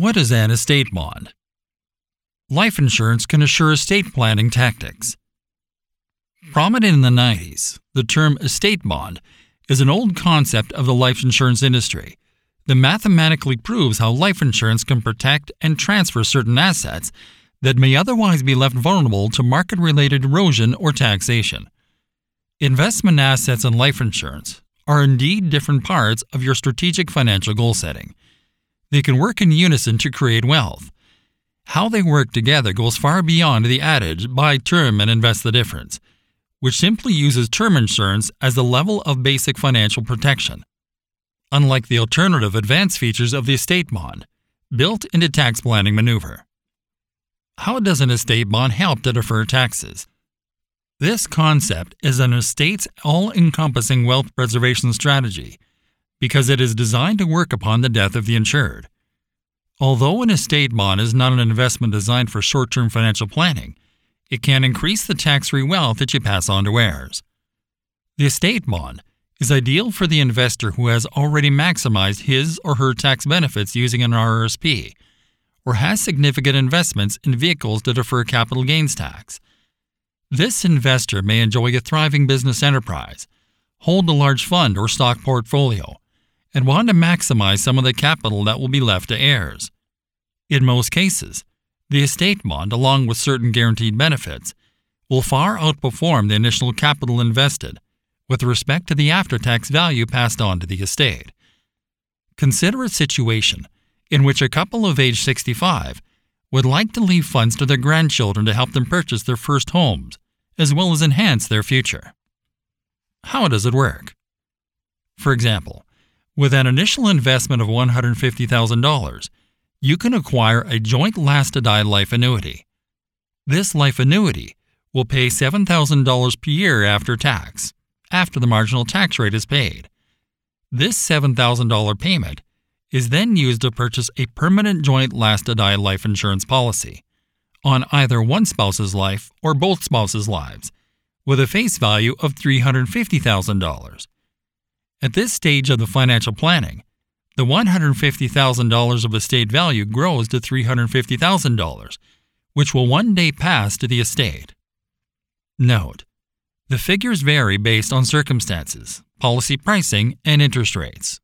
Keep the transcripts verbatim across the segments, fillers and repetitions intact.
What is an estate bond? Life insurance can assure estate planning tactics. Prominent in the nineties, the term estate bond is an old concept of the life insurance industry that mathematically proves how life insurance can protect and transfer certain assets that may otherwise be left vulnerable to market-related erosion or taxation. Investment assets and life insurance are indeed different parts of your strategic financial goal setting. They can work in unison to create wealth. How they work together goes far beyond the adage, buy term and invest the difference, which simply uses term insurance as the level of basic financial protection, unlike the alternative advanced features of the estate bond, built into tax planning maneuver. How does an estate bond help to defer taxes? This concept is an estate's all-encompassing wealth preservation strategy because it is designed to work upon the death of the insured. Although an estate bond is not an investment designed for short-term financial planning, it can increase the tax-free wealth that you pass on to heirs. The estate bond is ideal for the investor who has already maximized his or her tax benefits using an R R S P, or has significant investments in vehicles to defer capital gains tax. This investor may enjoy a thriving business enterprise, hold a large fund or stock portfolio, and want to maximize some of the capital that will be left to heirs. In most cases, the estate bond, along with certain guaranteed benefits, will far outperform the initial capital invested with respect to the after-tax value passed on to the estate. Consider a situation in which a couple of age sixty-five would like to leave funds to their grandchildren to help them purchase their first homes, as well as enhance their future. How does it work? For example, with an initial investment of one hundred fifty thousand dollars, you can acquire a joint last-to-die life annuity. This life annuity will pay seven thousand dollars per year after tax, after the marginal tax rate is paid. This seven thousand dollars payment is then used to purchase a permanent joint last-to-die life insurance policy on either one spouse's life or both spouses' lives, with a face value of three hundred fifty thousand dollars. At this stage of the financial planning, the one hundred fifty thousand dollars of estate value grows to three hundred fifty thousand dollars, which will one day pass to the estate. Note: the figures vary based on circumstances, policy pricing, and interest rates.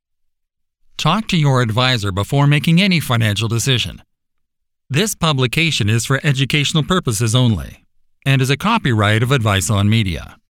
Talk to your advisor before making any financial decision. This publication is for educational purposes only and is a copyright of Advice on Media.